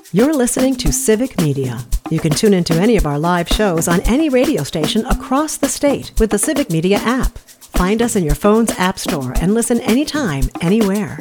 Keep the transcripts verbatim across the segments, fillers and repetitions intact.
You're listening to Civic Media. You can tune into any of our live shows on any radio station across the state with the Civic Media app. Find us in your phone's app store and listen anytime, anywhere.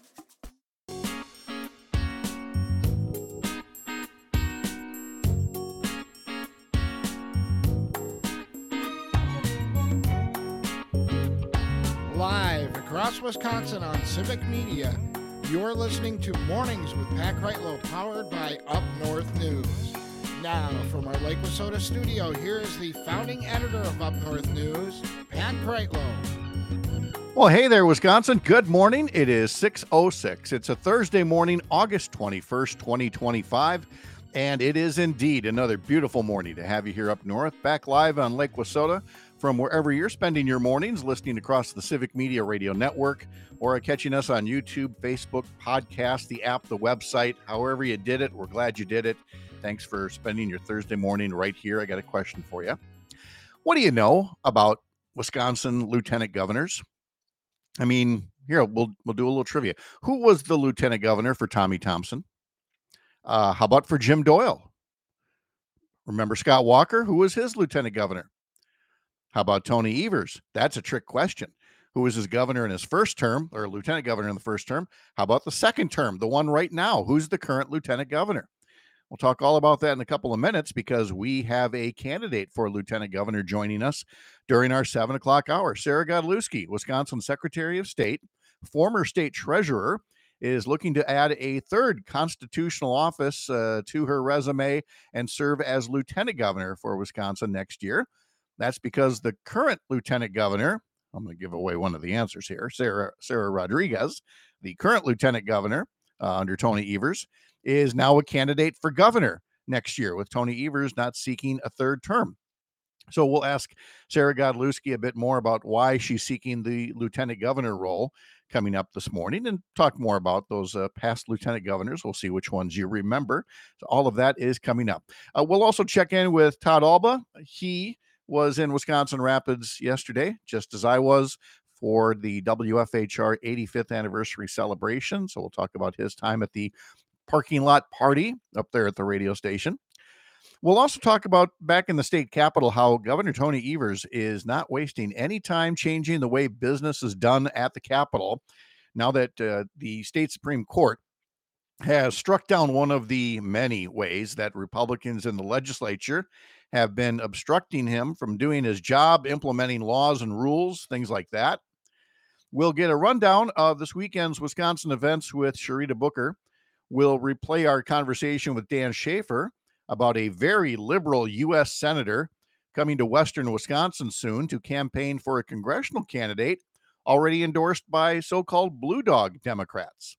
Live across Wisconsin on Civic Media, you're listening to Mornings with Pat Kreitlow, powered by Up North News. Now, from our Lake Wissota studio, here is the founding editor of Up North News, Pat Kreitlow. Well, hey there, Wisconsin. Good morning. It is six oh six. It's a Thursday morning, August twenty-first, twenty twenty-five, and it is indeed another beautiful morning to have you here up north, back live on Lake Wissota from wherever you're spending your mornings, listening across the Civic Media Radio Network, or catching us on YouTube, Facebook, podcast, the app, the website, however you did it. We're glad you did it. Thanks for spending your Thursday morning right here. I got a question for you. What do you know about Wisconsin lieutenant governors? I mean, here, we'll we'll do a little trivia. Who was the lieutenant governor for Tommy Thompson? Uh, how about for Jim Doyle? Remember Scott Walker? Who was his lieutenant governor? How about Tony Evers? That's a trick question. Who was his governor in his first term, or lieutenant governor in the first term? How about the second term, the one right now? Who's the current lieutenant governor? We'll talk all about that in a couple of minutes because we have a candidate for lieutenant governor joining us during our seven o'clock hour. Sarah Godlewski, Wisconsin Secretary of State, former state treasurer, is looking to add a third constitutional office uh, to her resume and serve as lieutenant governor for Wisconsin next year. That's because the current lieutenant governor, I'm going to give away one of the answers here, Sarah Sarah Rodriguez, the current lieutenant governor uh, under Tony Evers, is now a candidate for governor next year, with Tony Evers not seeking a third term. So we'll ask Sarah Godlewski a bit more about why she's seeking the lieutenant governor role coming up this morning, and talk more about those uh, past lieutenant governors. We'll see which ones you remember. So all of that is coming up. Uh, we'll also check in with Todd Alba. He was in Wisconsin Rapids yesterday, just as I was, for the W F H R eighty-fifth anniversary celebration. So we'll talk about his time at the parking lot party up there at the radio station. We'll also talk about back in the state capitol how Governor Tony Evers is not wasting any time changing the way business is done at the Capitol, now that uh, the state Supreme Court has struck down one of the many ways that Republicans in the legislature have been obstructing him from doing his job, implementing laws and rules, things like that. We'll get a rundown of this weekend's Wisconsin events with Sharita Booker. We'll replay our conversation with Dan Schaefer about a very liberal U S senator coming to Western Wisconsin soon to campaign for a congressional candidate already endorsed by so-called Blue Dog Democrats.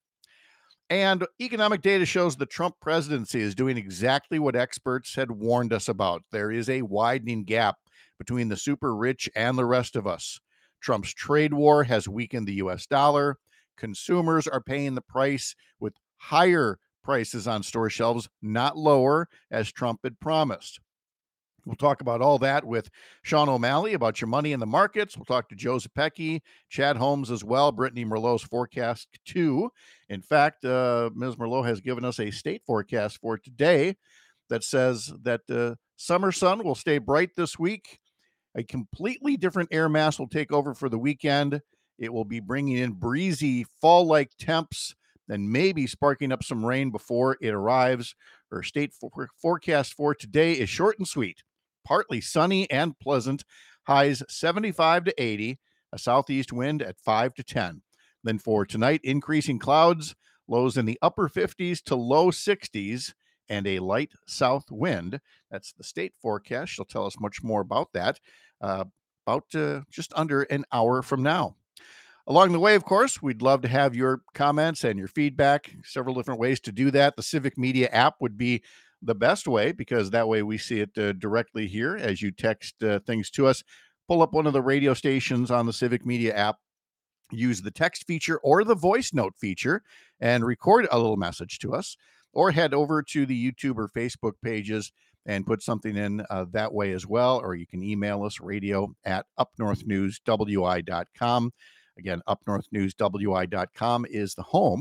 And economic data shows the Trump presidency is doing exactly what experts had warned us about. There is a widening gap between the super rich and the rest of us. Trump's trade war has weakened the U S dollar. Consumers are paying the price with higher prices on store shelves, not lower, as Trump had promised. We'll talk about all that with Sean O'Malley about your money in the markets. We'll talk to Joe Zepecki, Chad Holmes as well, Brittany Merlot's forecast too. In fact, uh, Miz Merlot has given us a state forecast for today that says that uh, summer sun will stay bright this week. A completely different air mass will take over for the weekend. It will be bringing in breezy fall-like temps and maybe sparking up some rain before it arrives. Her state for- forecast for today is short and sweet. Partly sunny and pleasant, highs seventy-five to eighty, a southeast wind at five to ten. Then for tonight, increasing clouds, lows in the upper fifties to low sixties, and a light south wind. That's the state forecast. She'll tell us much more about that uh, about uh, just under an hour from now. Along the way, of course, we'd love to have your comments and your feedback. Several different ways to do that. The Civic Media app would be the best way, because that way we see it uh, directly here as you text uh, things to us. Pull up one of the radio stations on the Civic Media app, use the text feature or the voice note feature and record a little message to us, or head over to the YouTube or Facebook pages and put something in uh, that way as well. Or you can email us, radio at up north news w i dot com. Again, up north news w i dot com is the home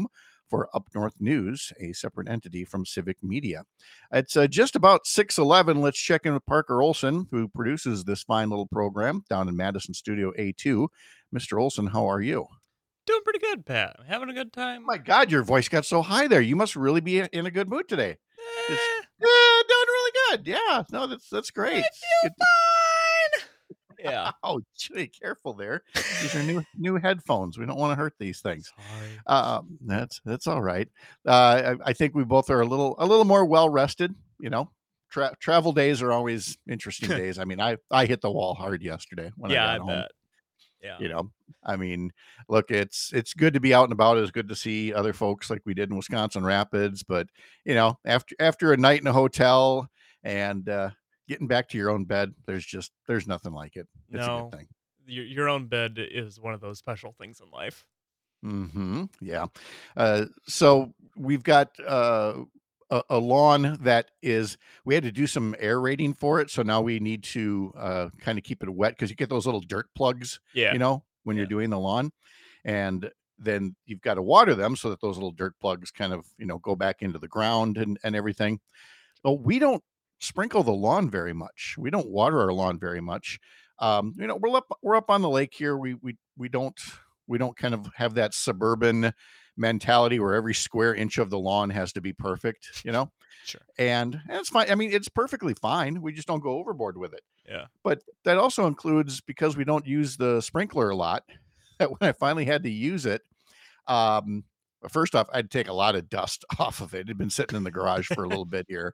for Up North News, a separate entity from Civic Media. It's uh, just about six eleven. Let's check in with Parker Olson, who produces this fine little program down in Madison Studio A two. Mister Olson, how are you? Doing pretty good, Pat. Having a good time. My God, your voice got so high there. You must really be in a good mood today. Just, Eh, yeah, doing really good. Yeah, no, that's that's great. I feel Good- fine. Yeah. Oh, gee, careful there. These are new new headphones. We don't want to hurt these things. Sorry. Um, that's that's all right. Uh, I, I think we both are a little a little more well rested. You know, Tra- travel days are always interesting days. I mean, I I hit the wall hard yesterday when Yeah, I I got home. bet. Yeah. You know, I mean, look, it's it's good to be out and about. It's good to see other folks like we did in Wisconsin Rapids. But you know, after after a night in a hotel and uh, getting back to your own bed, there's just there's nothing like it. It's a No, good thing. your your own bed is one of those special things in life. Hmm. Yeah. Uh, so we've got uh, a, a lawn that is, we had to do some aerating for it. So now we need to uh, kind of keep it wet because you get those little dirt plugs, Yeah. you know, when you're Yeah. doing the lawn. And then you've got to water them so that those little dirt plugs kind of, you know, go back into the ground and, and everything. But we don't sprinkle the lawn very much. We don't water our lawn very much. Um, you know, we're up, we're up on the lake here. We, we, we don't, we don't kind of have that suburban mentality where every square inch of the lawn has to be perfect, you know, Sure. and, and it's fine. I mean, it's perfectly fine. We just don't go overboard with it. Yeah. But that also includes because we don't use the sprinkler a lot, that when I finally had to use it, um, first off, I'd take a lot of dust off of it. It had been sitting in the garage for a little bit here,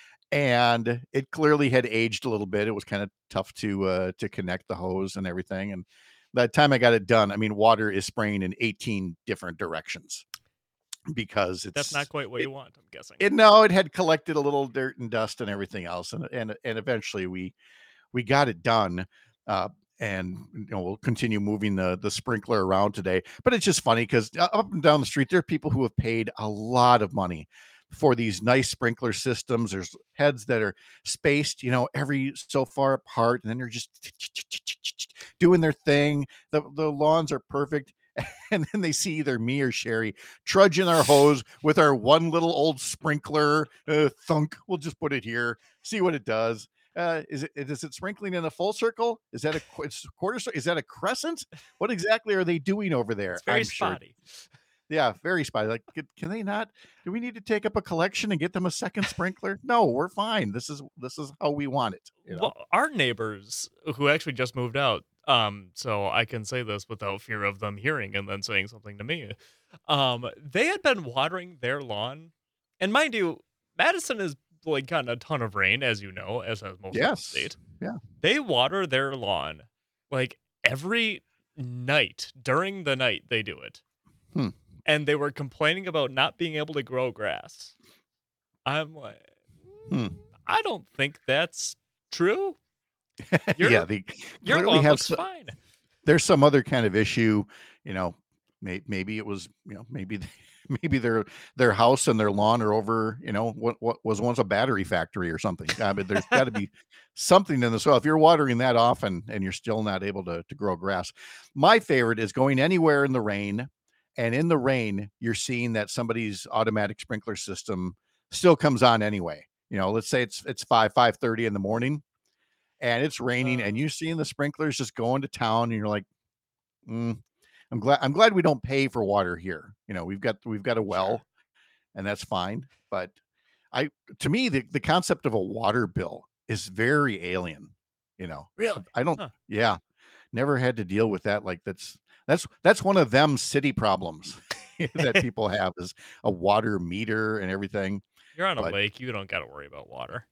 and it clearly had aged a little bit. It was kind of tough to uh, to connect the hose and everything. And by the time I got it done, I mean, water is spraying in eighteen different directions because it's That's not quite what it, you want, I'm guessing. it no, it had collected a little dirt and dust and everything else, and and and eventually we we got it done. Uh, and you know, we'll continue moving the the sprinkler around today. But it's just funny because up and down the street there are people who have paid a lot of money for these nice sprinkler systems. There's heads that are spaced, you know, every so far apart, and then they're just doing their thing. The the lawns are perfect. And then they see either me or Sherry trudging our hose with our one little old sprinkler. Uh, thunk. We'll just put it here, see what it does. Uh, is it is it sprinkling in a full circle? Is that a qu- it's quarter circle? Is that a crescent? What exactly are they doing over there? It's very I'm sure. spotty. Yeah, very spotty. Like, can, can they not? Do we need to take up a collection and get them a second sprinkler? No, we're fine. This is this is how we want it. You know? Well, our neighbors who actually just moved out, um, so I can say this without fear of them hearing and then saying something to me. Um, they had been watering their lawn, and mind you, Madison is like gotten a ton of rain, as you know, as has most of the Yes. state. Yeah. They water their lawn like every night during the night. They do it, Hmm. and they were complaining about not being able to grow grass. I'm like, Hmm. I don't think that's true. Your, yeah, they your clearly lawn have looks so- fine. there's some other kind of issue, you know. May, maybe it was, you know, maybe maybe their their house and their lawn are over, you know, what what was once a battery factory or something. Uh, but there's got to be something in the soil. If you're watering that often and you're still not able to to grow grass, my favorite is going anywhere in the rain, and in the rain you're seeing that somebody's automatic sprinkler system still comes on anyway. You know, let's say it's it's five five thirty in the morning, and it's raining, and Uh. you're seeing the sprinklers just going to town, and you're like, mm, I'm glad I'm glad we don't pay for water here. You know, we've got we've got a well, Sure. and that's fine. But I to me the, the concept of a water bill is very alien. You know, Really? I don't Huh. yeah, never had to deal with that. Like that's that's that's one of them city problems that people have is a water meter and everything. You're on a But lake. You don't got to worry about water.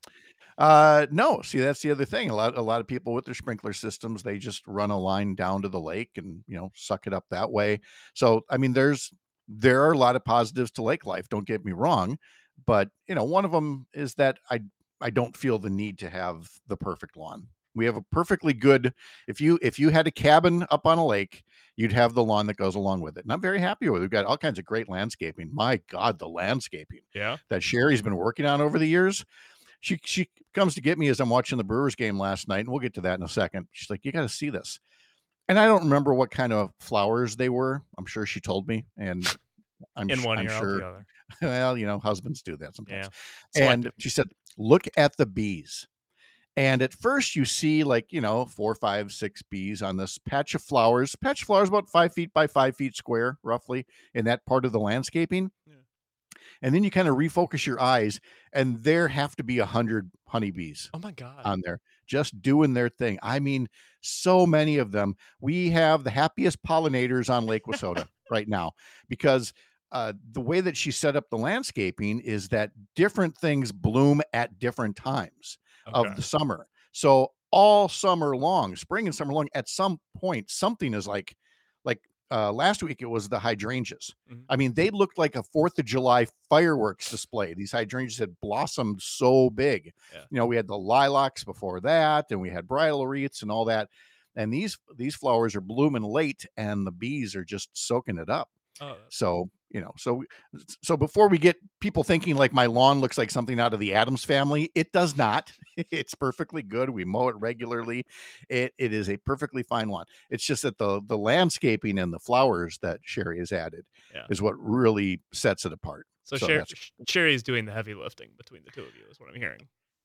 Uh, no, see, that's the other thing. A lot, a lot of people with their sprinkler systems, they just run a line down to the lake and, you know, suck it up that way. So, I mean, there's, there are a lot of positives to lake life. Don't get me wrong, but you know, one of them is that I, I don't feel the need to have the perfect lawn. We have a perfectly good, if you, if you had a cabin up on a lake, you'd have the lawn that goes along with it. And I'm very happy with it. We've got all kinds of great landscaping. My God, the landscaping Yeah. that Sherry's been working on over the years. She she comes to get me as I'm watching the Brewers game last night, and we'll get to that in a second. She's like, "You got to see this," and I don't remember what kind of flowers they were. I'm sure she told me, and I'm, In one I'm ear, out sure. the other. Well, you know, husbands do that Yeah. sometimes. And Selective. she said, look at the bees. And at first you see like, you know, four, five, six bees on this patch of flowers. Patch of flowers about five feet by five feet square, roughly, in that part of the landscaping. Yeah. And then you kind of refocus your eyes, and there have to be a hundred honeybees Oh my God. on there just doing their thing. I mean, so many of them. We have the happiest pollinators on Lake Wissota right now because uh, the way that she set up the landscaping is that different things bloom at different times Okay. of the summer. So all summer long, spring and summer long, at some point, something is like, like uh, last week it was the hydrangeas. Mhm. I mean, they looked like a Fourth of July fireworks display. These hydrangeas had blossomed so big. Yeah. You know, we had the lilacs before that, and we had bridal wreaths and all that. And these these flowers are blooming late, and the bees are just soaking it up. Oh, that's So, you know, so so before we get people thinking like my lawn looks like something out of the Addams Family, it does not. It's perfectly good. We mow it regularly. It it is a perfectly fine lawn. It's just that the the landscaping and the flowers that Sherry has added Yeah. is what really sets it apart. So, So Sher- that's Sh- Sherry's doing the heavy lifting between the two of you, is what I'm hearing.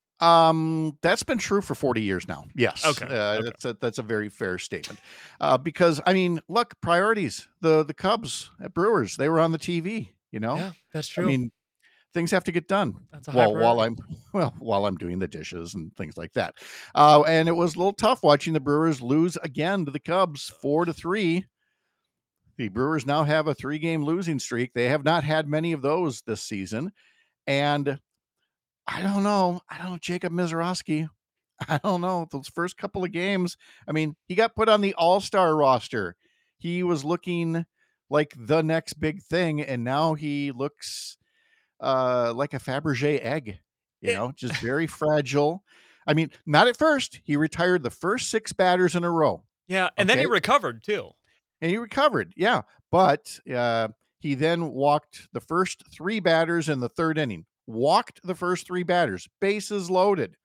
Um, that's been true for forty years now. Yes. Okay, Uh, okay. That's a, that's a very fair statement. Uh, because I mean, look, priorities, the, the Cubs at Brewers, they were on the T V, you know, Yeah, that's I true. mean, things have to get done That's a high while, while I'm, priority. well, while I'm doing the dishes and things like that. Uh, and it was a little tough watching the Brewers lose again to the Cubs four to three. The Brewers now have a three game losing streak. They have not had many of those this season. And I don't know. I don't know. Jacob Mizorowski. I don't know. Those first couple of games, I mean, he got put on the all-star roster. He was looking like the next big thing, and now he looks uh, like a Fabergé egg, you It- know, just very fragile. I mean, not at first. He retired the first six batters in a row, Yeah, and then he okay? recovered too. And he recovered, yeah. But uh, he then walked the first three batters in the third inning, walked the first three batters, bases loaded.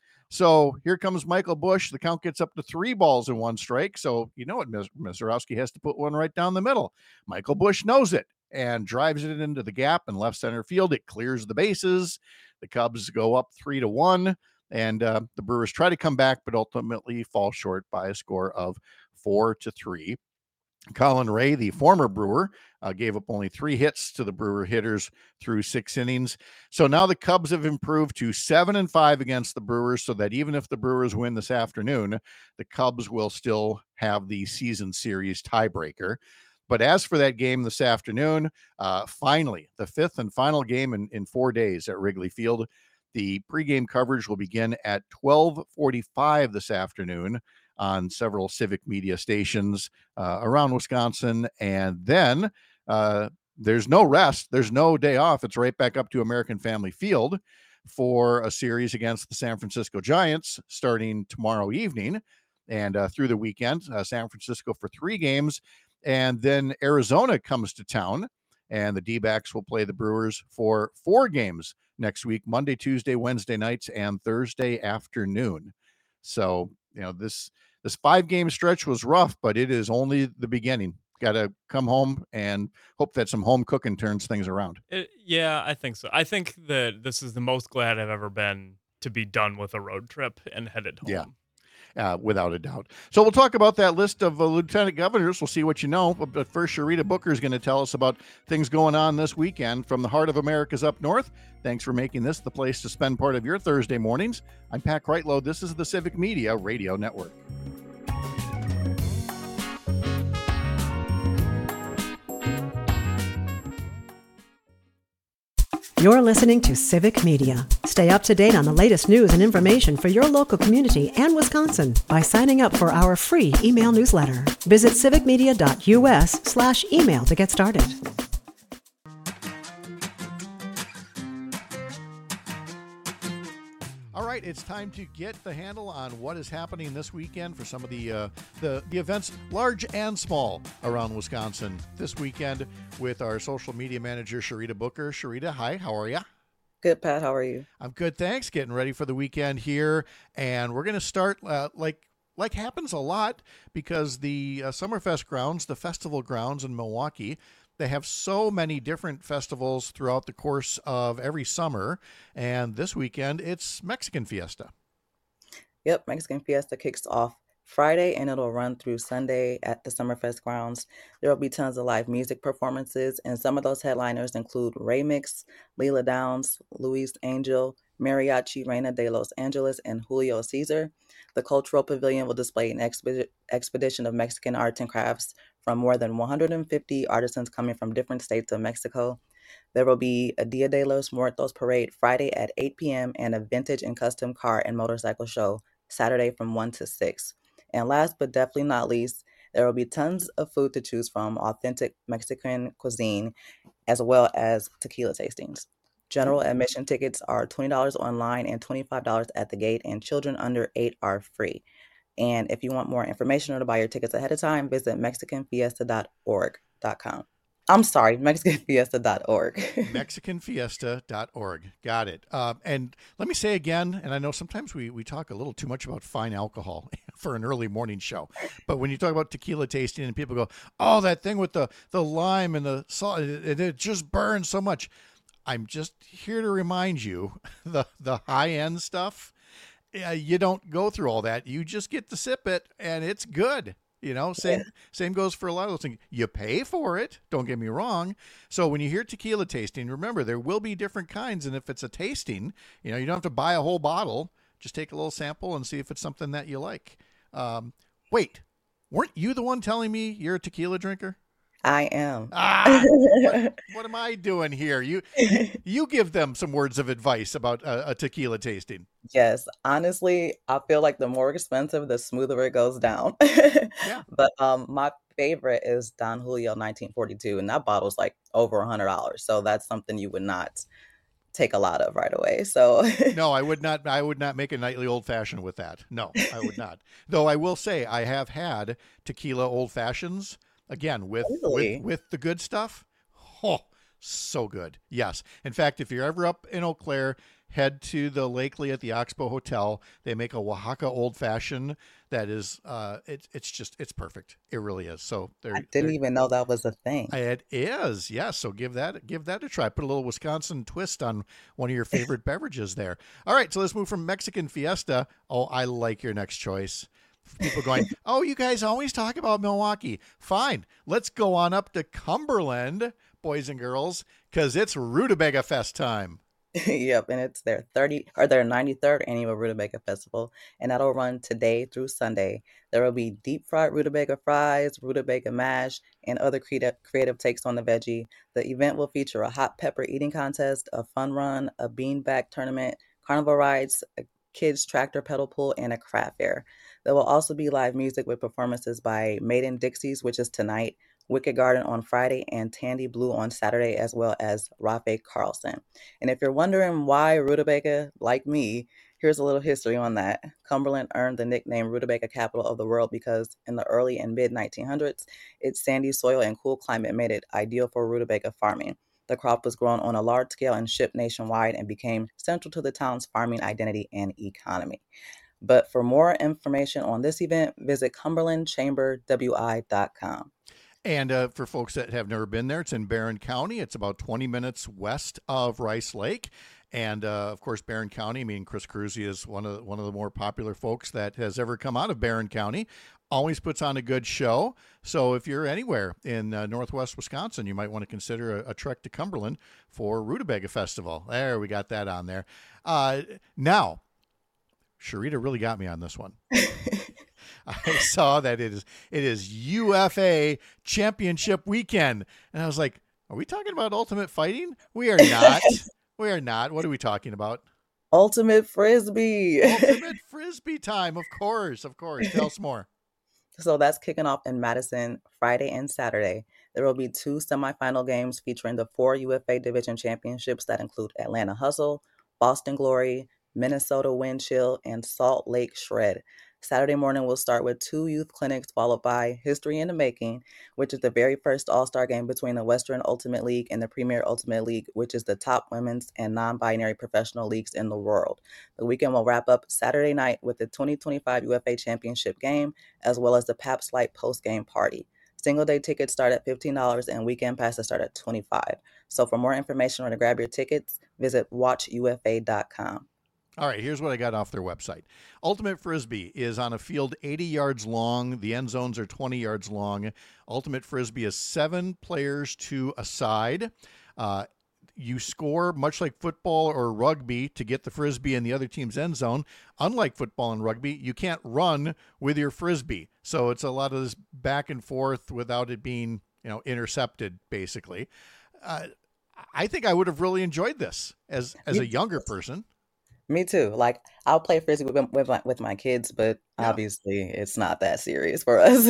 So here comes Michael Busch. The count gets up to three balls and one strike. So you know what, Mizorowski has to put one right down the middle. Michael Busch knows it and drives it into the gap in left center field. It clears the bases. The Cubs go up three to one, and uh, the Brewers try to come back, but ultimately fall short by a score of four to three. Colin Ray, the former Brewer, uh, gave up only three hits to the Brewer hitters through six innings. So now the Cubs have improved to seven and five against the Brewers, so that even if the Brewers win this afternoon, the Cubs will still have the season series tiebreaker. But as for that game this afternoon, uh, finally, the fifth and final game in, in four days at Wrigley Field, the pregame coverage will begin at twelve forty-five this afternoon on several Civic Media stations uh, around Wisconsin. And then uh, there's no rest. There's no day off. It's right back up to American Family Field for a series against the San Francisco Giants starting tomorrow evening and uh, through the weekend. Uh, San Francisco for three games. And then Arizona comes to town, and the D-backs will play the Brewers for four games next week, Monday, Tuesday, Wednesday nights, and Thursday afternoon. So, you know, this this five game stretch was rough, but it is only the beginning. Got to come home and hope that some home cooking turns things around. It, yeah, I think so. I think that this is the most glad I've ever been to be done with a road trip and headed home. Yeah. Uh, without a doubt. So we'll talk about that list of uh, lieutenant governors. We'll see what you know. But, but first, Sharita Booker is going to tell us about things going on this weekend from the heart of America's up north. Thanks for making this the place to spend part of your Thursday mornings. I'm Pat Kreitlow. This is the Civic Media Radio Network. You're listening to Civic Media. Stay up to date on the latest news and information for your local community and Wisconsin by signing up for our free email newsletter. Visit civicmedia.us slash email to get started. All right, it's time to get the handle on what is happening this weekend for some of the uh, the, the events, large and small, around Wisconsin this weekend with our social media manager, Sharita Booker. Sharita, hi, how are you? Good, Pat. How are you? I'm good, thanks. Getting ready for the weekend here, and we're going to start uh, like like happens a lot because the uh, Summerfest grounds, the festival grounds in Milwaukee, They have so many different festivals throughout the course of every summer. And this weekend, it's Mexican Fiesta. Yep, Mexican Fiesta kicks off Friday and it'll run through Sunday at the Summerfest grounds. There will be tons of live music performances, and some of those headliners include Ray Mix, Leela Downs, Luis Angel, Mariachi Reina de Los Angeles, and Julio Caesar. The Cultural Pavilion will display an expedi- expedition of Mexican arts and crafts from more than one hundred fifty artisans coming from different states of Mexico. There will be a Dia de los Muertos parade Friday at eight p.m. and a vintage and custom car and motorcycle show Saturday from one to six. And last but definitely not least, there will be tons of food to choose from, authentic Mexican cuisine, as well as tequila tastings. General admission tickets are twenty dollars online and twenty-five dollars at the gate, and children under eight are free. And if you want more information or to buy your tickets ahead of time, visit mexican fiesta dot org dot com. I'm sorry, mexican fiesta dot org. mexican fiesta dot org. Got it. Um, and let me say again, and I know sometimes we, we talk a little too much about fine alcohol for an early morning show, but when you talk about tequila tasting and people go, oh, that thing with the, the lime and the salt, it, it just burns so much. I'm just here to remind you, the, the high-end stuff, uh, you don't go through all that. You just get to sip it, and it's good. You know, same yeah. same goes for a lot of those things. You pay for it. Don't get me wrong. So when you hear tequila tasting, remember there will be different kinds. And if it's a tasting, you know, you don't have to buy a whole bottle. Just take a little sample and see if it's something that you like. Um, wait, weren't you the one telling me you're a tequila drinker? I am. Ah, what, what am I doing here? You, you you give them some words of advice about a, a tequila tasting. Yes, honestly, I feel like the more expensive, the smoother it goes down. Yeah. But um, my favorite is Don Julio nineteen forty-two, and that bottle's like over a hundred dollars. So that's something you would not take a lot of right away. So no, I would not. I would not make a nightly old fashioned with that. No, I would not. Though I will say I have had tequila old fashions. Again, with, really? with with the good stuff, oh, so good. Yes. In fact, if you're ever up in Eau Claire, head to the Lakely at the Oxbow Hotel. They make a Oaxaca Old Fashioned that is, uh, it, it's just, it's perfect. It really is. So I didn't even know that was a thing. It is, yes. So give that give that a try. Put a little Wisconsin twist on one of your favorite beverages there. All right, so let's move from Mexican Fiesta. Oh, I like your next choice. People going, oh, you guys always talk about Milwaukee. Fine. Let's go on up to Cumberland, boys and girls, because it's Rutabaga Fest time. Yep, and it's their thirty or their ninety-third annual Rutabaga Festival, and that'll run today through Sunday. There will be deep fried rutabaga fries, rutabaga mash, and other creative creative takes on the veggie. The event will feature a hot pepper eating contest, a fun run, a beanbag tournament, carnival rides, a kids tractor pedal pull, and a craft fair. There will also be live music with performances by Maiden Dixies, which is tonight, Wicked Garden on Friday, and Tandy Blue on Saturday, as well as Rafe Carlson. And if you're wondering why Rutabaga, like me, here's a little history on that. Cumberland earned the nickname Rutabaga Capital of the World because in the early and mid nineteen hundreds, its sandy soil and cool climate made it ideal for rutabaga farming. The crop was grown on a large scale and shipped nationwide and became central to the town's farming identity and economy. But for more information on this event, visit cumberland chamber w i dot com. And uh, for folks that have never been there, it's in Barron County. It's about twenty minutes west of Rice Lake. And, uh, of course, Barron County, I mean, Chris Cruzy is one of, the, one of the more popular folks that has ever come out of Barron County. Always puts on a good show. So if you're anywhere in uh, northwest Wisconsin, you might want to consider a, a trek to Cumberland for Rutabaga Festival. There, we got that on there. Uh, now, Sharita really got me on this one. I saw that it is it is U F A Championship Weekend. And I was like, are we talking about Ultimate Fighting? We are not. We are not. What are we talking about? Ultimate Frisbee. Ultimate Frisbee time. Of course. Of course. Tell us more. So that's kicking off in Madison Friday and Saturday. There will be two semifinal games featuring the four U F A Division Championships that include Atlanta Hustle, Boston Glory, Minnesota Wind Chill, and Salt Lake Shred. Saturday morning, we'll start with two youth clinics, followed by History in the Making, which is the very first all-star game between the Western Ultimate League and the Premier Ultimate League, which is the top women's and non-binary professional leagues in the world. The weekend will wrap up Saturday night with the twenty twenty-five U F A Championship game, as well as the Pabst Light post-game party. Single day tickets start at fifteen dollars and weekend passes start at twenty-five dollars. So for more information or to grab your tickets, visit watch U F A dot com. All right, here's what I got off their website. Ultimate Frisbee is on a field eighty yards long. The end zones are twenty yards long. Ultimate Frisbee is seven players to a side. Uh, you score, much like football or rugby, to get the Frisbee in the other team's end zone. Unlike football and rugby, you can't run with your Frisbee. So it's a lot of this back and forth without it being, you know, intercepted, basically. Uh, I think I would have really enjoyed this as, as a younger person. Me too. Like, I'll play Frisbee with, with, my, with my kids, but Yeah. obviously it's not that serious for us.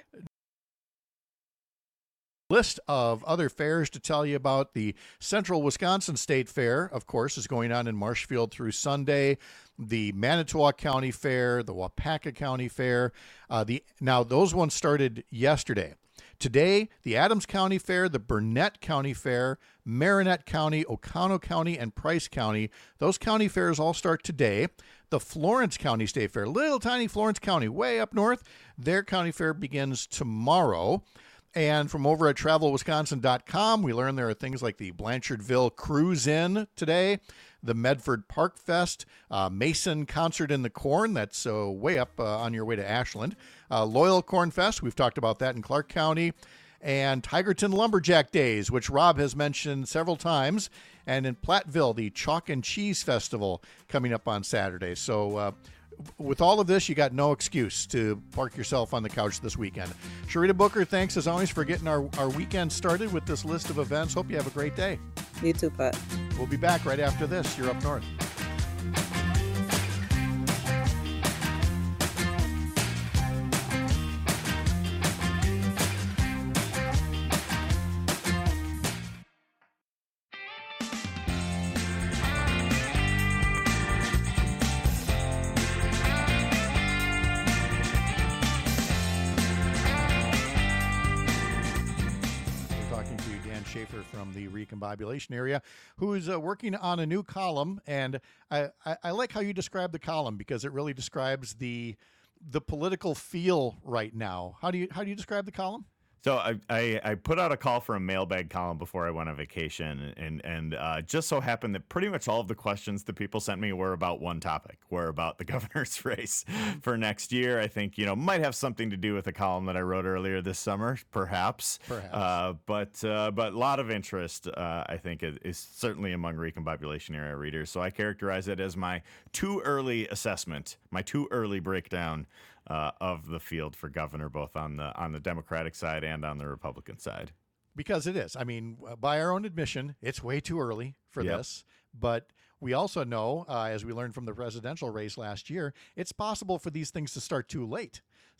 List of other fairs to tell you about. The Central Wisconsin State Fair, of course, is going on in Marshfield through Sunday. The Manitowoc County Fair, the Wapaka County Fair. Uh, the now those ones started yesterday. Today, the Adams County Fair, the Burnett County Fair, Marinette County, Oconto County, and Price County. Those county fairs all start today. The Florence County State Fair, little tiny Florence County, way up north, their county fair begins tomorrow. And from over at travel wisconsin dot com, we learned there are things like the Blanchardville Cruise In today, the Medford Park Fest, uh, Mason Concert in the Corn, that's uh, way up uh, on your way to Ashland, uh, Loyal Corn Fest, we've talked about that in Clark County, and Tigerton Lumberjack Days, which Rob has mentioned several times, and in Platteville, the Chalk and Cheese Festival coming up on Saturday. So, uh, with all of this, you got no excuse to park yourself on the couch this weekend. Sharita Booker, thanks as always for getting our, our weekend started with this list of events. Hope you have a great day. You too, Pat. We'll be back right after this. You're Up North. Schaefer from the Recombobulation area, who's uh, working on a new column. And I, I, I like how you describe the column because it really describes the the political feel right now. How do you how do you describe the column? So I, I, I put out a call for a mailbag column before I went on vacation, and and uh, just so happened that pretty much all of the questions that people sent me were about one topic, were about the governor's race for next year. I think, you know, might have something to do with the column that I wrote earlier this summer, perhaps. Perhaps. Uh, but uh, but a lot of interest, uh, I think, is, is certainly among Recombobulation area readers. So I characterize it as my too early assessment, my too early breakdown Uh, of the field for governor, both on the on the Democratic side and on the Republican side. Because it is. I mean, by our own admission, it's way too early for Yep. this. But we also know, uh, as we learned from the presidential race last year, it's possible for these things to start too late.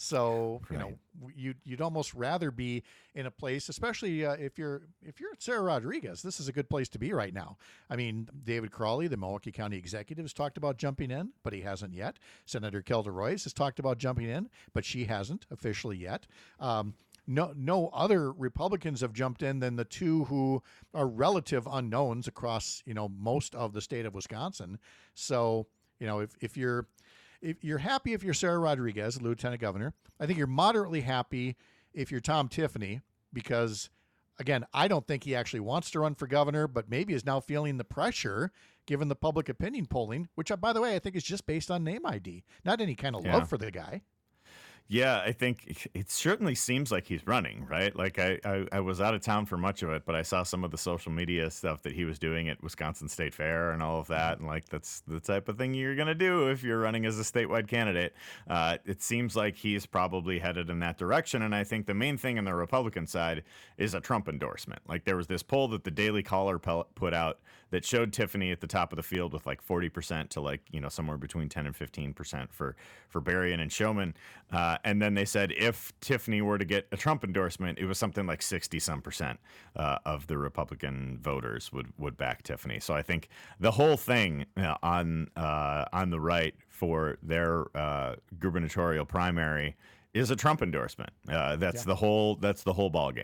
So, you Right. know, you'd, you'd almost rather be in a place, especially uh, if you're if you're at Sarah Rodriguez, this is a good place to be right now. I mean, David Crawley, the Milwaukee County executive, has talked about jumping in, but he hasn't yet. Senator Kelda Royce has talked about jumping in, but she hasn't officially yet. Um, no, no other Republicans have jumped in than the two who are relative unknowns across, you know, most of the state of Wisconsin. So, you know, if, if you're if you're happy if you're Sarah Rodriguez, Lieutenant Governor, I think you're moderately happy if you're Tom Tiffany, because, again, I don't think he actually wants to run for governor, but maybe is now feeling the pressure given the public opinion polling, which, by the way, I think is just based on name I D, not any kind of Yeah. love for the guy. Yeah, I think it certainly seems like he's running, right? Like I, I, I was out of town for much of it, but I saw some of the social media stuff that he was doing at Wisconsin State Fair and all of that. And like, that's the type of thing you're going to do if you're running as a statewide candidate. Uh, it seems like he's probably headed in that direction. And I think the main thing on the Republican side is a Trump endorsement. Like there was this poll that the Daily Caller pel- put out that showed Tiffany at the top of the field with like forty percent to like, you know, somewhere between ten and fifteen percent for, for Berrien and Showman. Uh, and then they said if Tiffany were to get a Trump endorsement, it was something like sixty some percent uh, of the Republican voters would, would back Tiffany. So I think the whole thing uh, on uh, on the right for their uh, gubernatorial primary is a Trump endorsement. Uh, that's Yeah. the whole that's the whole ball game.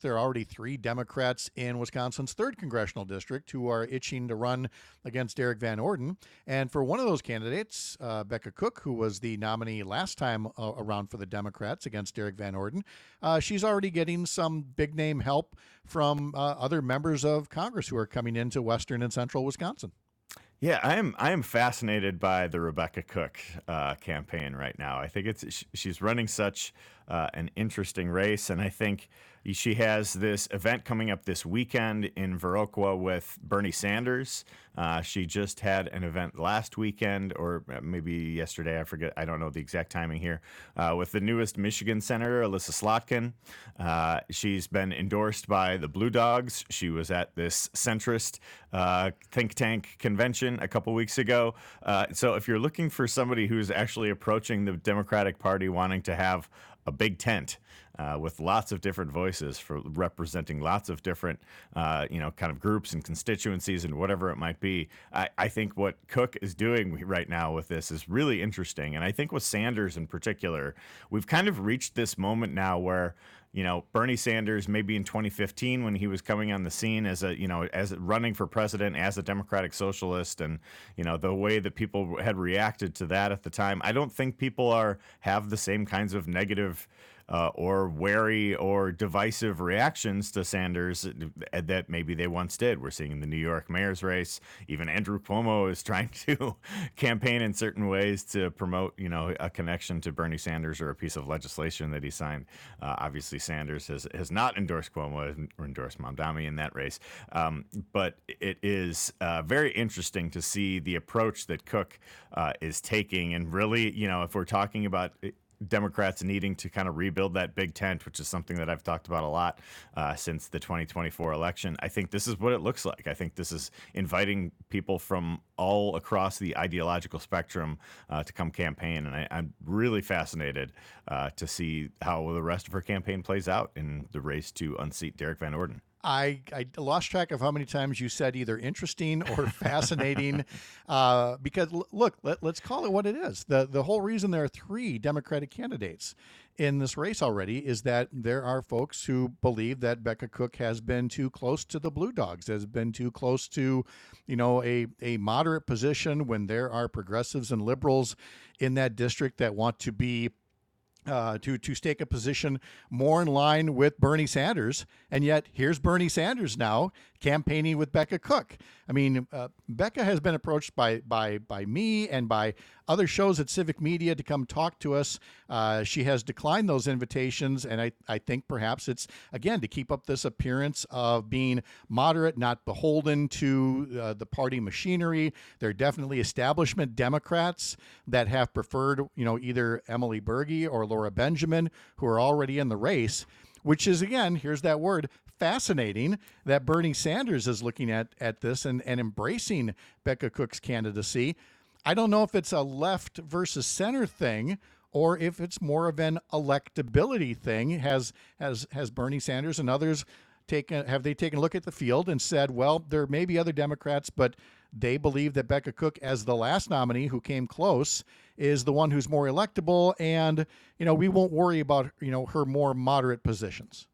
there are already three Democrats in Wisconsin's third congressional district who are itching to run against Derek Van Orden. And for one of those candidates, uh, Becca Cook, who was the nominee last time uh, around for the Democrats against Derek Van Orden, uh, she's already getting some big name help from uh, other members of Congress who are coming into western and central Wisconsin. Yeah, I am. I am fascinated by the Rebecca Cook uh, campaign right now. I think it's she's running such uh, an interesting race, and I think she has this event coming up this weekend in Viroqua with Bernie Sanders. Uh, she just had an event last weekend, or maybe yesterday. I forget. I don't know the exact timing here. Uh, with the newest Michigan Senator, Alyssa Slotkin. Uh, she's been endorsed by the Blue Dogs. She was at this centrist uh, think tank convention a couple weeks ago. Uh, so if you're looking for somebody who's actually approaching the Democratic Party wanting to have a big tent uh, with lots of different voices for representing lots of different, uh, you know, kind of groups and constituencies and whatever it might be. I, I think what Cook is doing right now with this is really interesting. And I think with Sanders in particular, we've kind of reached this moment now where, you know, Bernie Sanders, maybe in twenty fifteen when he was coming on the scene as a, you know, as running for president as a Democratic Socialist, and, you know, the way that people had reacted to that at the time, I don't think people are have the same kinds of negative uh, or wary or divisive reactions to Sanders that maybe they once did. We're seeing in the New York mayor's race, even Andrew Cuomo is trying to campaign in certain ways to promote, you know, a connection to Bernie Sanders or a piece of legislation that he signed. Uh, obviously, Sanders has, has not endorsed Cuomo or endorsed Mamdani in that race. Um, but it is uh, very interesting to see the approach that Cook uh, is taking. And really, you know, if we're talking about Democrats needing to kind of rebuild that big tent, which is something that I've talked about a lot uh, since the twenty twenty-four election, I think this is what it looks like. I think this is inviting people from all across the ideological spectrum uh, to come campaign. And I, I'm really fascinated uh, to see how the rest of her campaign plays out in the race to unseat Derek Van Orden. I, I lost track of how many times you said either interesting or fascinating, uh, because l- look, let, let's call it what it is. The the whole reason there are three Democratic candidates in this race already is that there are folks who believe that Becca Cook has been too close to the Blue Dogs, has been too close to, you know, a, a moderate position when there are progressives and liberals in that district that want to be Uh, to to stake a position more in line with Bernie Sanders, and yet here's Bernie Sanders now campaigning with Becca Cook. I mean, uh, Becca has been approached by by by me and by other shows at Civic Media to come talk to us. Uh, she has declined those invitations, and I I think perhaps it's again to keep up this appearance of being moderate, not beholden to uh, the party machinery. There are definitely establishment Democrats that have preferred, you know, either Emily Berge or Laura Benjamin, who are already in the race, which is, again, here's that word, fascinating, that Bernie Sanders is looking at at this and, and embracing Becca Cook's candidacy. I don't know if it's a left versus center thing or if it's more of an electability thing. Has has has Bernie Sanders and others taken, have they taken a look at the field and said, well, there may be other Democrats, but they believe that Becca Cook, as the last nominee who came close, is the one who's more electable, and, you know, we won't worry about, you know, her more moderate positions.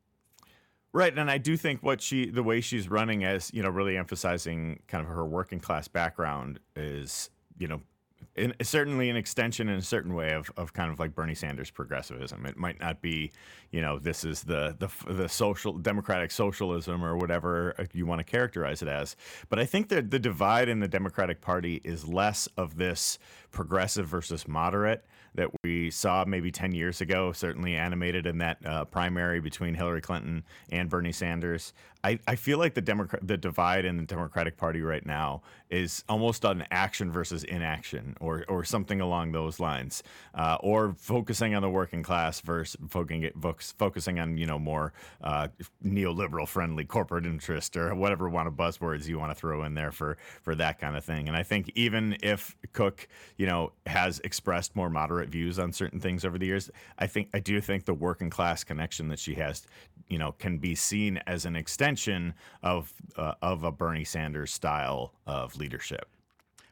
Right, and I do think what she, the way she's running, as, you know, really emphasizing kind of her working class background is, you know, in, certainly an extension in a certain way of, of kind of like Bernie Sanders progressivism. It might not be, you know, this is the the the social democratic socialism or whatever you want to characterize it as. But I think that the divide in the Democratic Party is less of this progressive versus moderate that we saw maybe ten years ago, certainly animated in that uh, primary between Hillary Clinton and Bernie Sanders. I, I feel like the Democrat, the divide in the Democratic Party right now is almost on action versus inaction, or or something along those lines, uh, or focusing on the working class versus focusing focusing on, you know, more uh, neoliberal friendly corporate interest or whatever one of buzzwords you want to throw in there for for that kind of thing. And I think even if Cook, you know, has expressed more moderate views on certain things over the years, I think I do think the working class connection that she has, you know, can be seen as an extension of uh, of a Bernie Sanders style of leadership.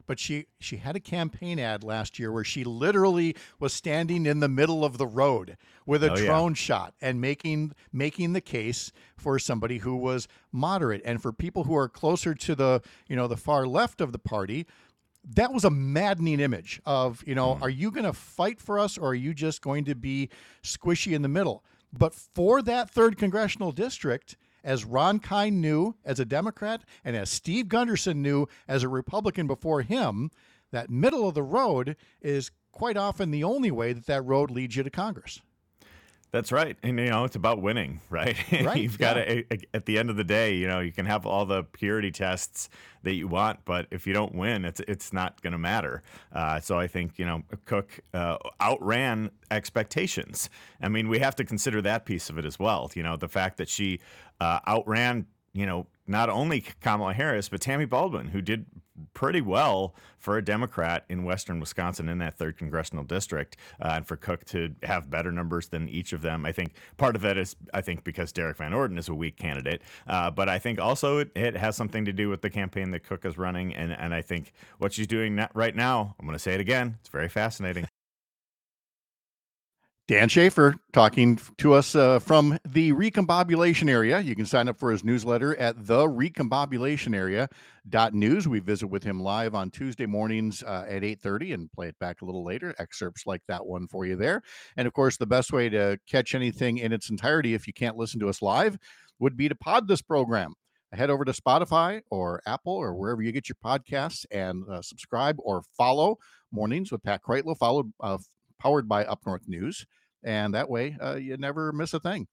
but she she had a campaign ad last year where she literally was standing in the middle of the road with a Oh, yeah. drone shot and making making the case for somebody who was moderate. And for people who are closer to the, you know, the far left of the party, that was a maddening image of, you know, Mm. are you going to fight for us, or are you just going to be squishy in the middle? But for that third congressional district, as Ron Kine knew as a Democrat and as Steve Gunderson knew as a Republican before him, that middle of the road is quite often the only way that that road leads you to Congress. That's right. And, you know, it's about winning, right? Right, You've got yeah. to, at the end of the day, you know, you can have all the purity tests that you want, but if you don't win, it's it's not going to matter. Uh, so I think, you know, Cook uh, outran expectations. I mean, we have to consider that piece of it as well. You know, the fact that she uh, outran, you know, not only Kamala Harris, but Tammy Baldwin, who did pretty well for a Democrat in Western Wisconsin in that third congressional district, uh, and for Cook to have better numbers than each of them. I think part of that is, I think, because Derek Van Orden is a weak candidate, uh, but I think also it, it has something to do with the campaign that Cook is running, and, and I think what she's doing na- right now, I'm going to say it again, it's very fascinating. Dan Schaefer talking to us uh, from the Recombobulation Area. You can sign up for his newsletter at the recombobulation area dot news. We visit with him live on Tuesday mornings uh, at eight thirty and play it back a little later. Excerpts like that one for you there. And of course, the best way to catch anything in its entirety, if you can't listen to us live, would be to pod this program. Head over to Spotify or Apple or wherever you get your podcasts and uh, subscribe or follow Mornings with Pat Kreitlow, followed uh, powered by Up North News. And that way uh, you never miss a thing.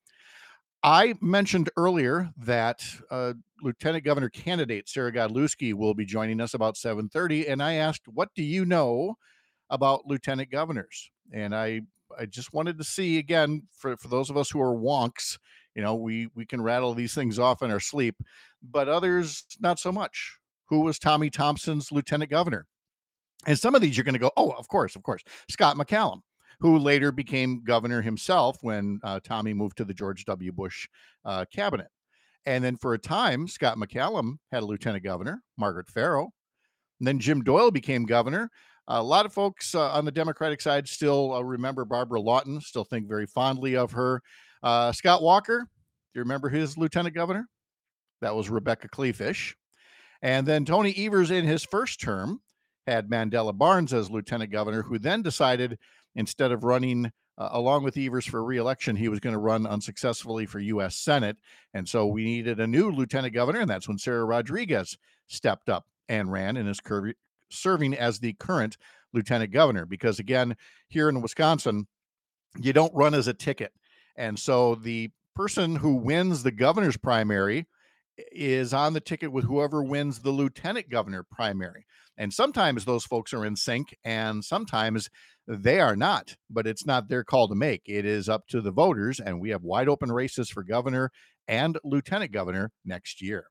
I mentioned earlier that uh, Lieutenant Governor candidate Sarah Godlewski will be joining us about seven thirty. And I asked, what do you know about lieutenant governors? And I, I just wanted to see, again, for, for those of us who are wonks, you know, we, we can rattle these things off in our sleep, but others not so much. Who was Tommy Thompson's lieutenant governor? And some of these you're going to go, oh, of course, of course. Scott McCallum, who later became governor himself when uh, Tommy moved to the George W. Bush uh, cabinet. And then for a time, Scott McCallum had a lieutenant governor, Margaret Farrow. And then Jim Doyle became governor. A lot of folks uh, on the Democratic side still uh, remember Barbara Lawton, still think very fondly of her. Uh, Scott Walker, do you remember his lieutenant governor? That was Rebecca Kleefish. And then Tony Evers in his first term had Mandela Barnes as lieutenant governor, who then decided instead of running uh, along with Evers for re-election, he was going to run unsuccessfully for U S Senate. And so we needed a new lieutenant governor, and that's when Sarah Rodriguez stepped up and ran and is cur- serving as the current lieutenant governor. Because again, here in Wisconsin, you don't run as a ticket. And so the person who wins the governor's primary is on the ticket with whoever wins the lieutenant governor primary. And sometimes those folks are in sync and sometimes they are not, but it's not their call to make. It is up to the voters, and we have wide open races for governor and lieutenant governor next year.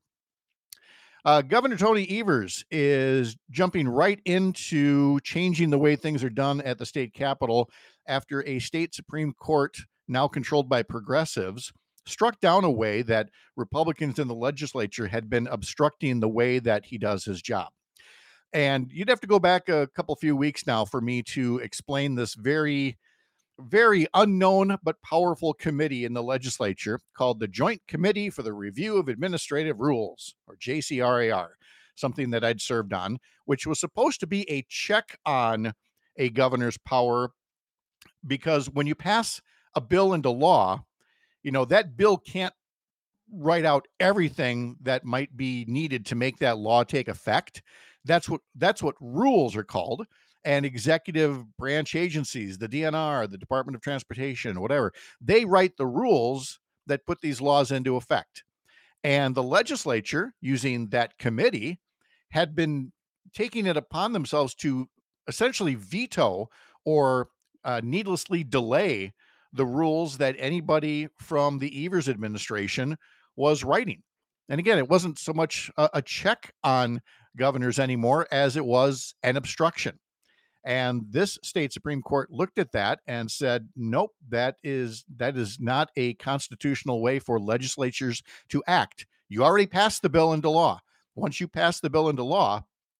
Uh, Governor Tony Evers is jumping right into changing the way things are done at the state capitol after a state Supreme Court, now controlled by progressives, struck down a way that Republicans in the legislature had been obstructing the way that he does his job. And you'd have to go back a couple few weeks now for me to explain this very, very unknown but powerful committee in the legislature called the Joint Committee for the Review of Administrative Rules, or J C R A R, something that I'd served on, which was supposed to be a check on a governor's power, because when you pass a bill into law, you know, that bill can't write out everything that might be needed to make that law take effect. That's what that's what rules are called. And executive branch agencies, the D N R, the Department of Transportation, whatever, they write the rules that put these laws into effect. And the legislature, using that committee, had been taking it upon themselves to essentially veto or uh, needlessly delay the rules that anybody from the Evers administration was writing. And again, it wasn't so much a, a check on governors anymore as it was an obstruction. And this state Supreme Court looked at that and said, nope, that is that is not a constitutional way for legislatures to act. You already passed the bill into law. Once you pass the bill into law,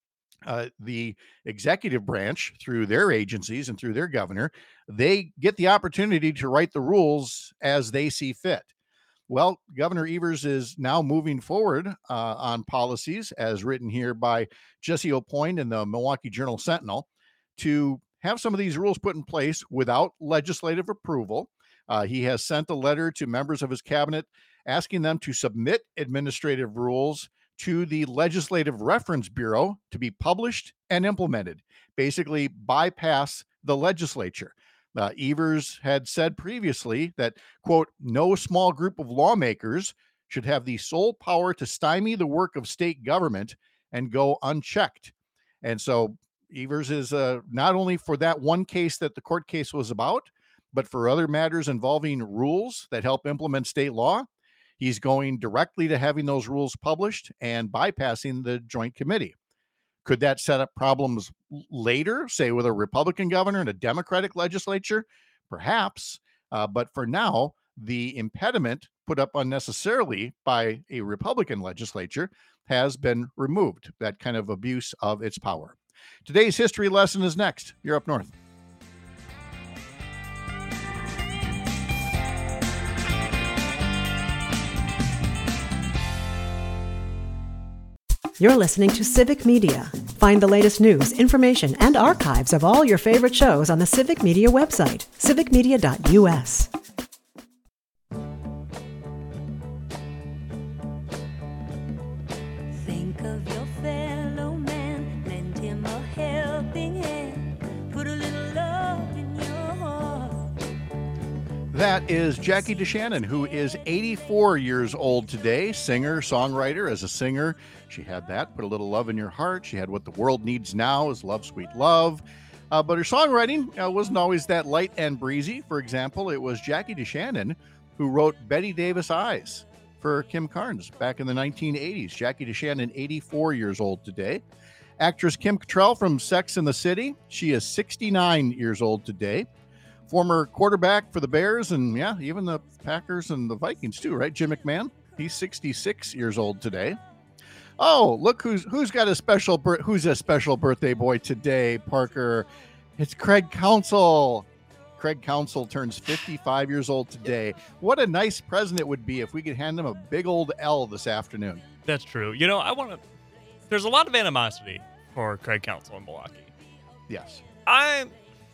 Uh, the executive branch, through their agencies and through their governor, they get the opportunity to write the rules as they see fit. Well, Governor Evers is now moving forward uh, on policies, as written here by Jesse Aupoint in the Milwaukee Journal Sentinel, to have some of these rules put in place without legislative approval. Uh, he has sent a letter to members of his cabinet asking them to submit administrative rules to the Legislative Reference Bureau to be published and implemented, basically bypass the legislature. Uh, Evers had said previously that, quote, no small group of lawmakers should have the sole power to stymie the work of state government and go unchecked. And so Evers is uh, not only for that one case that the court case was about, but for other matters involving rules that help implement state law. He's going directly to having those rules published and bypassing the joint committee. Could that set up problems later, say with a Republican governor and a Democratic legislature? Perhaps. Uh, but for now, the impediment put up unnecessarily by a Republican legislature has been removed, that kind of abuse of its power. Today's history lesson is next. You're Up North. You're listening to Civic Media. Find the latest news, information, and archives of all your favorite shows on the Civic Media website, civic media dot u s. Think of your fellow man, lend him a helping hand, put a little love in your heart. That is Jackie DeShannon, who is eighty-four years old today, singer, songwriter. As a singer, she had that, Put a Little Love in Your Heart. She had What the World Needs Now is Love, Sweet Love. Uh, but her songwriting uh, wasn't always that light and breezy. For example, it was Jackie DeShannon who wrote Betty Davis Eyes for Kim Carnes back in the nineteen eighties. Jackie DeShannon, eighty-four years old today. Actress Kim Cattrall from Sex and the City. She is sixty-nine years old today. Former quarterback for the Bears and, yeah, even the Packers and the Vikings too, right? Jim McMahon. He's sixty-six years old today. Oh, look who's who's got a special bir- who's a special birthday boy today, Parker. It's Craig Counsell. Craig Counsell turns fifty-five years old today. What a nice present it would be if we could hand him a big old L this afternoon. That's true. You know, I want to. There's a lot of animosity for Craig Counsell in Milwaukee. Yes. I'm.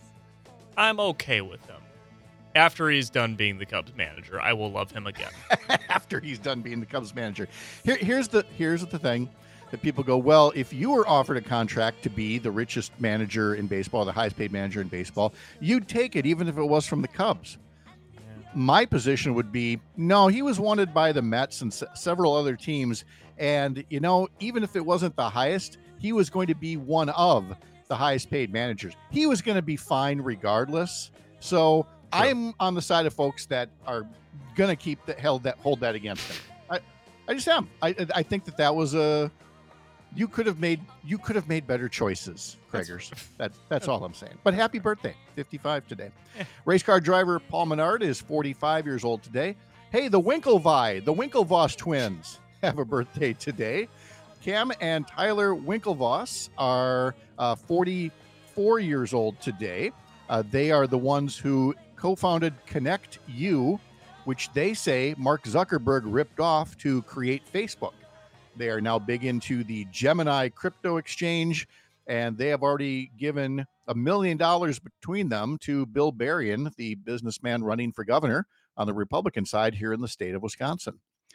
I'm okay with him. After he's done being the Cubs manager, I will love him again. After he's done being the Cubs manager. Here, here's the here's the thing that people go, well, if you were offered a contract to be the richest manager in baseball, the highest paid manager in baseball, you'd take it even if it was from the Cubs. Yeah. My position would be, no, he was wanted by the Mets and s- several other teams. And, you know, even if it wasn't the highest, he was going to be one of the highest paid managers. He was going to be fine regardless. So sure. I'm on the side of folks that are going to keep that held that hold that against him. I, I just am. I, I think that that was a, you could have made, you could have made better choices, Craigers. That's, that's all I'm saying. But happy birthday, fifty-five today. Yeah. Race car driver Paul Menard is forty-five years old today. Hey, the Winklevi, the Winklevoss twins have a birthday today. Cam and Tyler Winklevoss are uh, forty-four years old today. Uh, they are the ones who co-founded Connect U, which they say Mark Zuckerberg ripped off to create Facebook. They are now big into the Gemini crypto exchange, and they have already given a million dollars between them to Bill Berrien, the businessman running for governor on the Republican side here in the state of Wisconsin.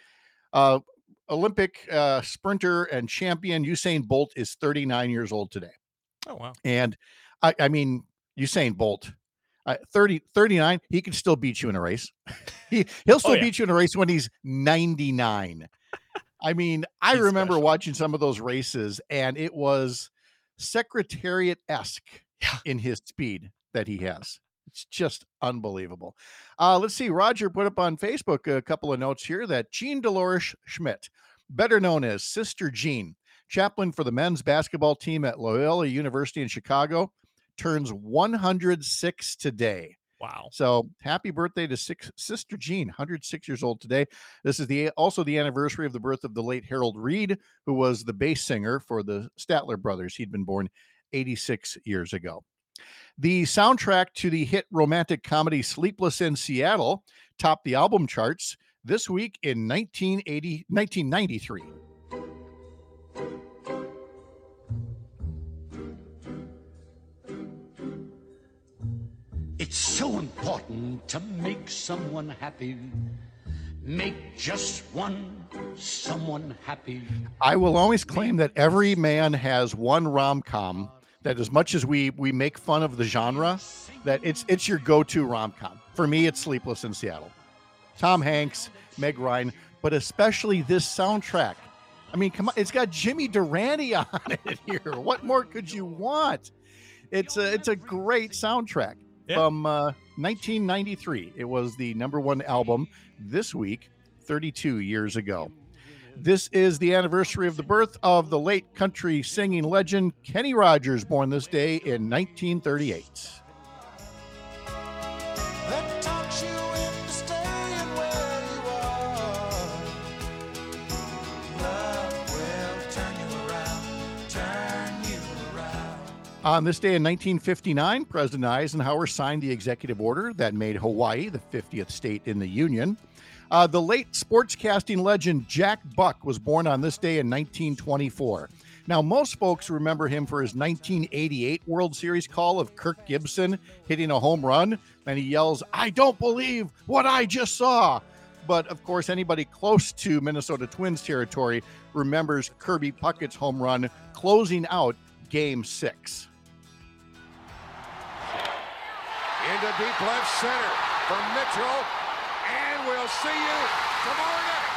Uh, Olympic uh, sprinter and champion Usain Bolt is thirty-nine years old today. Oh, wow. And I, I mean, Usain Bolt, uh, thirty, thirty-nine, he can still beat you in a race. he, he'll still oh, yeah. beat you in a race when he's ninety-nine. I mean, I He's remember special. watching some of those races, and it was Secretariat-esque yeah. in his speed that he has. It's just unbelievable. Uh, let's see. Roger put up on Facebook a couple of notes here that Jean Dolores Schmidt, better known as Sister Jean, chaplain for the men's basketball team at Loyola University in Chicago, turns one hundred six today. Wow. So happy birthday to six, Sister Jean, one hundred six years old today. This is the also the anniversary of the birth of the late Harold Reed, who was the bass singer for the Statler Brothers. He'd been born eighty-six years ago. The soundtrack to the hit romantic comedy Sleepless in Seattle topped the album charts this week in nineteen eighty, nineteen ninety-three. It's so important to make someone happy. Make just one someone happy. I will always claim that every man has one rom-com that, as much as we we make fun of the genre, that it's it's your go-to rom-com. For me, it's Sleepless in Seattle. Tom Hanks, Meg Ryan, but especially this soundtrack. I mean, come on, it's got Jimmy Durante on it here. What more could you want? It's a it's a great soundtrack. Yeah. From uh, nineteen ninety-three. It was the number one album this week, thirty-two years ago. This is the anniversary of the birth of the late country singing legend Kenny Rogers, born this day in nineteen thirty-eight. That talks you into staying where you are. Love will turn you around, turn you around. On this day in nineteen fifty-nine, President Eisenhower signed the executive order that made Hawaii the fiftieth state in the Union. Uh, the late sportscasting legend Jack Buck was born on this day in nineteen twenty-four. Now, most folks remember him for his nineteen eighty-eight World Series call of Kirk Gibson hitting a home run, and he yells, "I don't believe what I just saw." But, of course, anybody close to Minnesota Twins territory remembers Kirby Puckett's home run closing out Game six. Into deep left center for Mitchell, and we'll see you tomorrow night.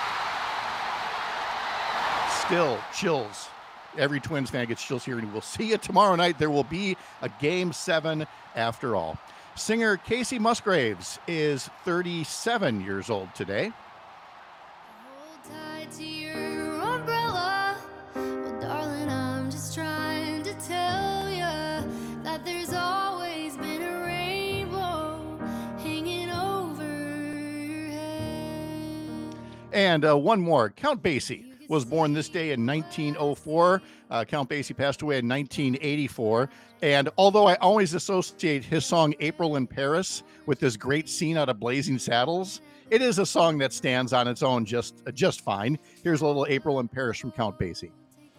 Still chills. Every Twins fan gets chills here, and we'll see you tomorrow night. There will be a Game seven after all. Singer Casey Musgraves is thirty-seven years old today. Hold tight to your umbrella. Well, darling, I'm just trying to tell you that there's always been a rainbow hanging over your head. And uh, one more. Count Basie was born this day in nineteen oh four. Uh, Count Basie passed away in nineteen eighty-four. And although I always associate his song April in Paris with this great scene out of Blazing Saddles, it is a song that stands on its own just, uh, just fine. Here's a little April in Paris from Count Basie.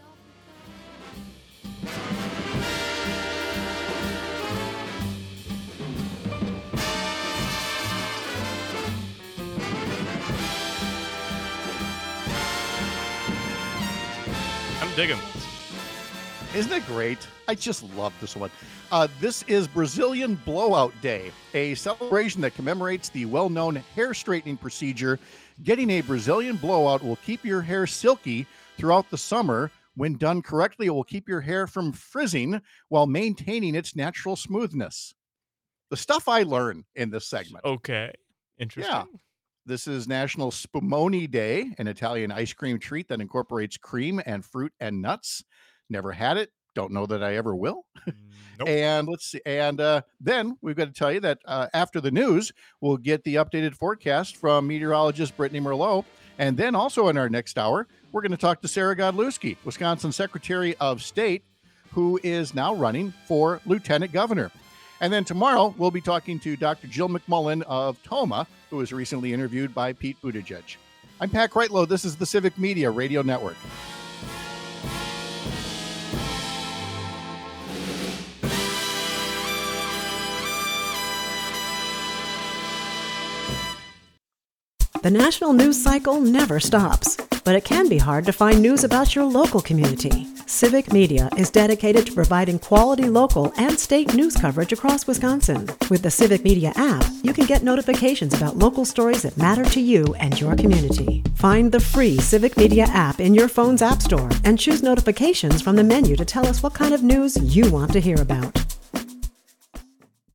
I'm digging this. Isn't it great? I just love this one. Uh, this is Brazilian Blowout Day, a celebration that commemorates the well-known hair straightening procedure. Getting a Brazilian blowout will keep your hair silky throughout the summer. When done correctly, it will keep your hair from frizzing while maintaining its natural smoothness. The stuff I learn in this segment. Okay. Interesting. Yeah. This is National Spumoni Day, an Italian ice cream treat that incorporates cream and fruit and nuts. Never had it. Don't know that I ever will. Nope. And let's see. And uh, then we've got to tell you that uh, after the news, we'll get the updated forecast from meteorologist Brittany Merlot. And then also in our next hour, we're going to talk to Sarah Godlewski, Wisconsin Secretary of State, who is now running for lieutenant governor. And then tomorrow, we'll be talking to Doctor Jill McMullen of Toma, who was recently interviewed by Pete Buttigieg. I'm Pat Kreitlow. This is the Civic Media Radio Network. The national news cycle never stops, but it can be hard to find news about your local community. Civic Media is dedicated to providing quality local and state news coverage across Wisconsin. With the Civic Media app, you can get notifications about local stories that matter to you and your community. Find the free Civic Media app in your phone's app store and choose notifications from the menu to tell us what kind of news you want to hear about.